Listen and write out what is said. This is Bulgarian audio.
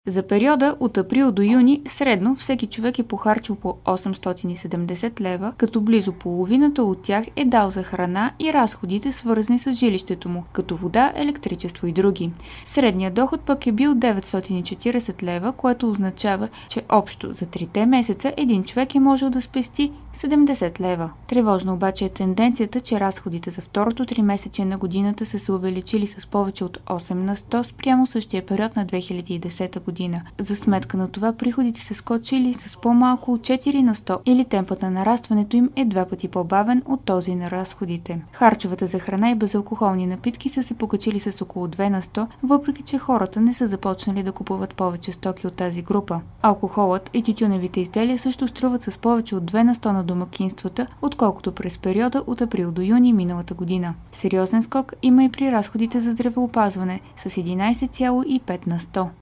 За периода от април до юни средно всеки човек е похарчил по 870 лева, като близо половината от тях е дал за храна и разходите, свързани с жилището му, като вода, електричество и други. Средният доход пък е бил 940 лева, което означава, че общо за 3 месеца един човек е можел да спести 70 лева. Тревожно обаче е тенденцията, че разходите за второто 3-месечие на годината са се увеличили с повече от 8 на 100 спрямо същия период на 2010 година. За сметка на това приходите са скочили с по-малко от 4 на 100 или темпът на нарастването им е 2 пъти по-бавен от този на разходите. Харчовете за храна и безалкохолни напитки са се покачили с около 2 на 100, въпреки че хората не са започнали да купуват повече стоки от тази група. Алкохолът и тютюневите изделия също струват с повече от 2 на 100 на домакинствата, отколкото през периода от април до юни миналата година. Сериозен скок има и при разходите за здравеопазване с 11,5 на 100.